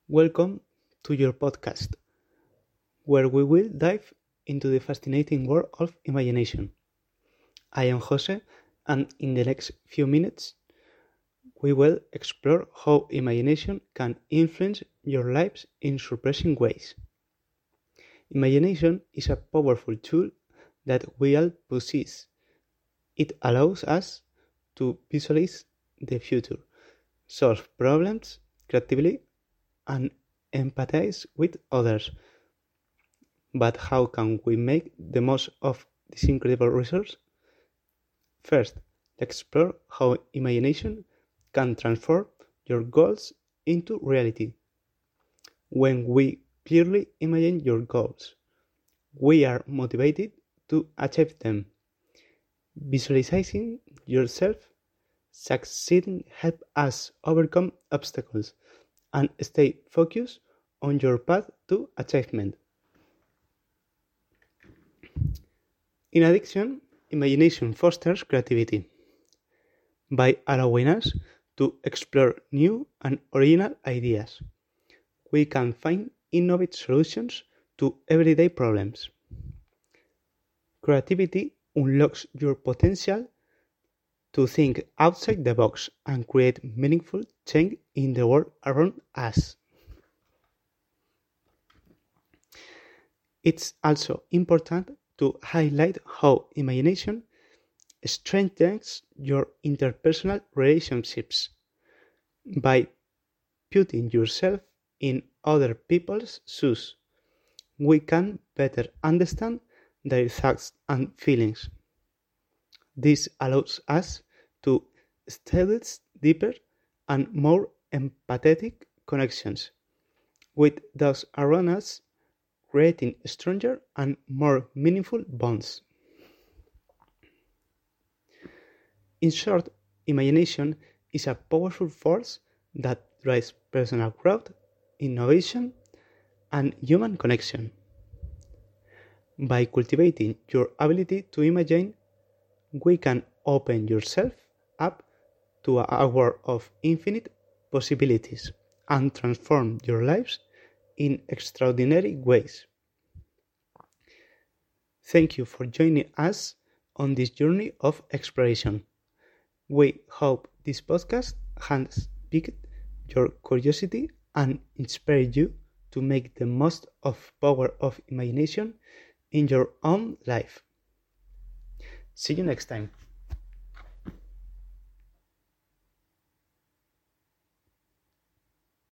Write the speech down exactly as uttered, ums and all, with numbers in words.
Welcome to your podcast, where we will dive into the fascinating world of imagination. I am Jose, and in the next few minutes, we will explore how imagination can influence your lives in surprising ways. Imagination is a powerful tool that we all possess. It allows us to visualize the future, solve problems creatively, and empathize with others. But how can we make the most of this incredible resource? First, let's explore how imagination can transform your goals into reality. When we clearly imagine your goals, we are motivated to achieve them. Visualizing yourself succeeding helps us overcome obstacles and stay focused on your path to achievement. In addition, imagination fosters creativity by allowing us to explore new and original ideas. We can find innovative solutions to everyday problems. Creativity unlocks your potential to think outside the box and create meaningful change in the world around us. It's also important to highlight how imagination strengthens your interpersonal relationships. By putting yourself in other people's shoes, we can better understand their thoughts and feelings. This allows us to establish deeper and more empathetic connections with those around us, creating stronger and more meaningful bonds. In short, imagination is a powerful force that drives personal growth, innovation, and human connection. By cultivating your ability to imagine, we can open yourself up to a world of infinite possibilities and transform your lives in extraordinary ways. Thank you for joining us on this journey of exploration. We hope this podcast has piqued your curiosity and inspired you to make the most of power of imagination in your own life. See you next time.